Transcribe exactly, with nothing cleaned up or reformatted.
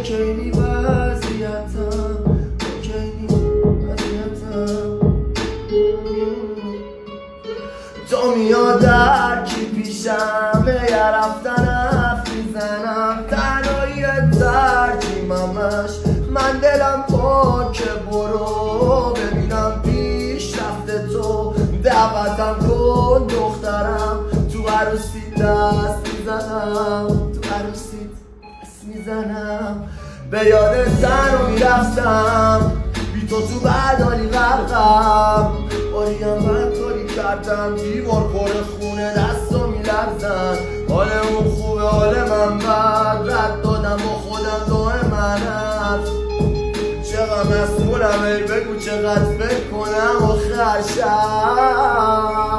اوکی وضعیتم، اوکی وضعیتم. تو میادر کی پیشم یه رفتن حرف میزنم، تنهایی ترجیممش من دلم پاکه، برو ببینم پیش رفته تو، دعوتم کن دخترم، تو عروسی دست میزنم، تو عروسی دست میزنم. به یاد تن رو میرفتم، بی تو تو بدالی غرقم، باریم بد کاری کردم، دیوار پر خونه دستا میلرزن. حال اون خوبه حال من بد، رد دادم با خودم دائما هست. چقدر مسئولم ای بگو چقدر فکر کنم آخر شب.